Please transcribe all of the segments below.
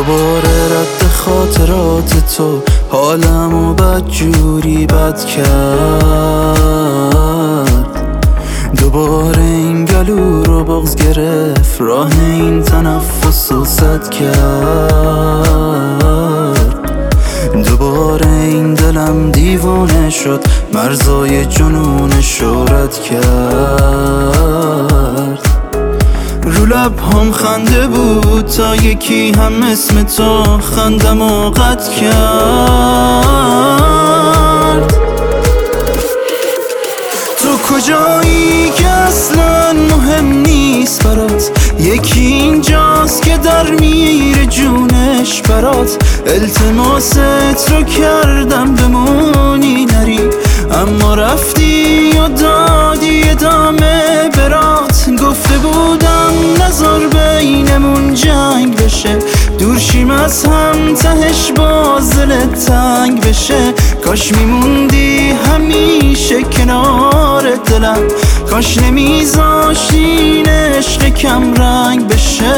دوباره رد خاطرات تو حالمو بدجوری بد کرد. دوباره این گلو رو بغض گرفت، راه این تنفس رو سد کرد. دوباره این دلم دیوانه شد، مرزای جنونش رو رد کرد. رو لب هم خنده بود تا یکی هم اسم تو خندم و قطع کرد. تو کجایی که اصلا مهم نیست برات، یکی اینجاست که در میره جونش برات. التماست رو کردم بمونی نری، اما رفتی و دادی ادامه برات. گفته بودم نذار بینمون جنگ بشه، دور شیم از هم تهش باز دلت تنگ بشه. کاش میموندی همیشه کنار دلم، کاش نمیذاشتی این عشق کم رنگ بشه.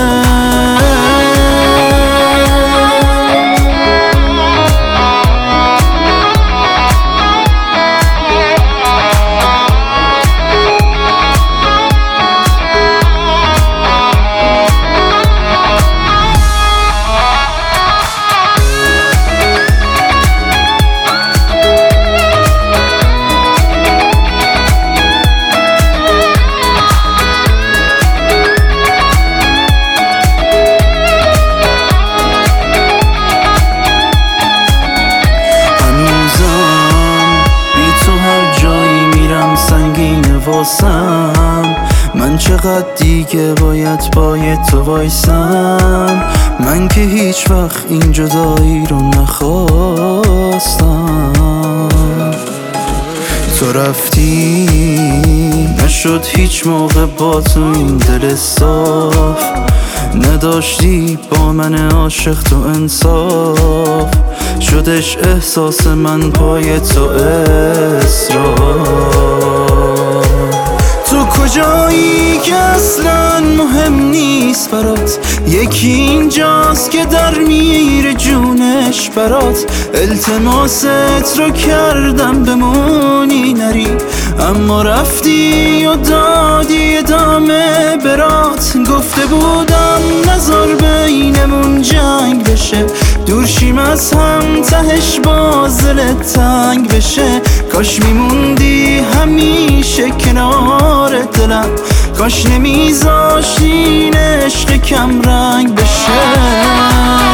من چقدر دیگه باید پای تو وایسم، من که هیچ وقت این جدایی رو نخواستم. تو رفتی نشد هیچ موقع با تو این دل صاف، نداشتی با من عاشق تو انصاف. شدش احساس من پای تو اسراف. تو کجایی که اصلا مهم نیست برات، یکی اینجاست که در میره جونش برات. التماست رو کردم بمونی نری، اما رفتی و دادی ادامه برات. گفته بودم نذار بینمون جنگ بشه، دور شیم از هم تهش باز دلت تنگ بشه. کاش میموندی همیشه کنار دلم، کاش نمیذاشتی این عشق کم رنگ بشه.